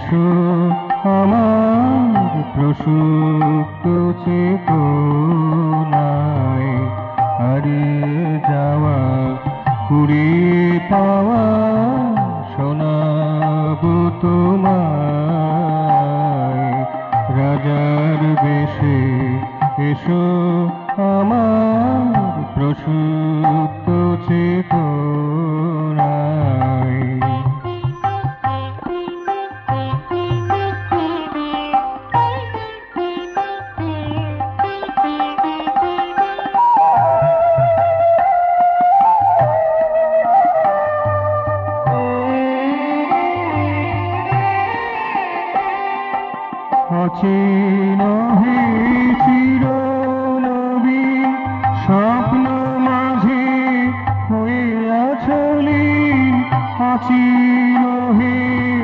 এসো আমার প্রসুপ্ত চেতনায়, হারিয়ে যাওয়া কুড়িয়ে পাওয়া শোনাবো তোমায়। রাজার বেশে এসো আমার প্রসুপ্ত চেতনায়। অচিন হে চিরনবীন স্বপ্ন মাঝে হয়ে আছো লীন, অচিন হে,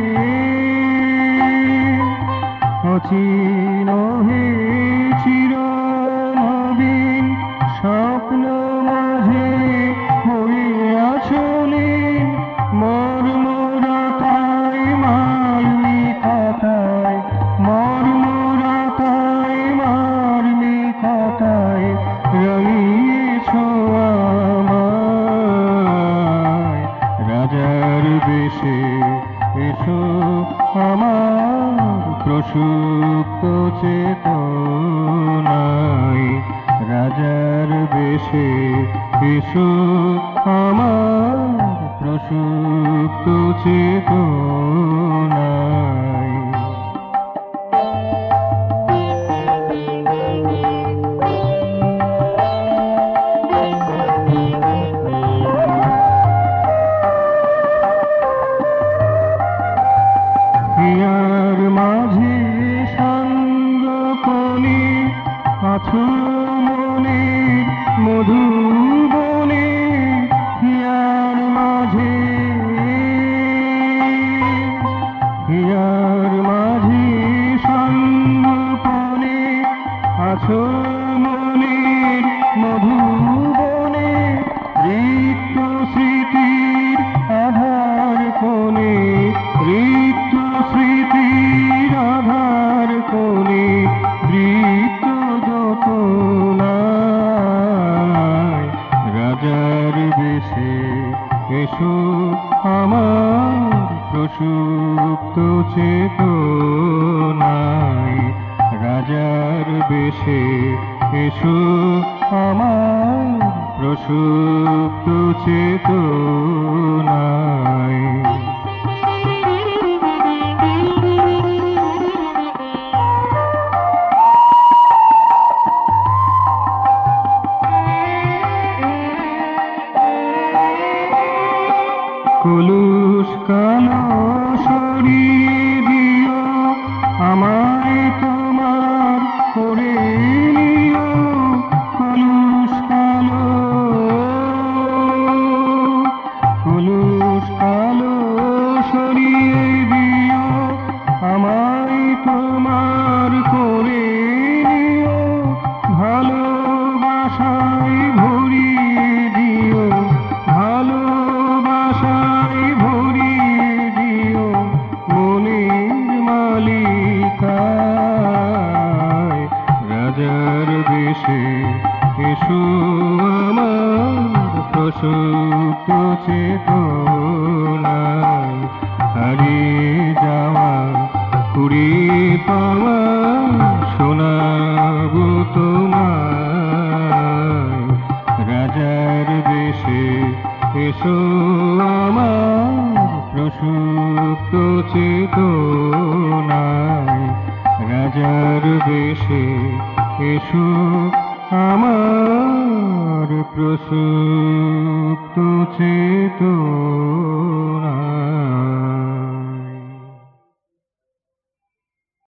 অচিন হে চিরনবীন স্বপ্ন মাঝে হয়ে আছো লীন। মর্মরতায় মার্মিকতায়, মর্মরতায় মার্মিকতায় রঙিয়েছ আমায়। রাজার বেশে এসো আমার প্রসুপ্ত চেতনায়। রাজার বেশে এসো আমার প্রসুপ্ত চেতনায়। হিয়ার মাঝে সাঙ্গপনে আছো মনে মধুবনে, হিয়ার মাঝে, হিয়ার মাঝে সাঙ্গপনে আছো মনের মধুবনে। রিক্ত স্মৃতির আধার কোণে, রিক্ত স্মৃতির আধার কোণে বৃত্ত যতনায়। রাজার বেশে এসো আমার প্রসুপ্ত চেতনায়। রাজার বেশে এসো আমার প্রসুপ্ত চেতনায়। কলুষ কালো সরিয়ে দিও, আমায় তোমার করে নিও। কলুষ কালো, কলুষ কালো সরিয়ে দিও, আমায় তোমার করে নিও। ভালোবাসায় ভরিয়ে দিও, ভালোবাসায় ভরিয়ে দিও মনের মালিকায়। রাজার বেশে এসো আমার প্রসুপ্ত চেতনায়। হারিয়ে যাওয়া কুড়িয়ে পাওয়া শোনাবো তোমায়। রাজার বেশে এসো আমার প্রসুপ্ত চেতনায়। রাজার বেশে এসো আমার প্রসুপ্ত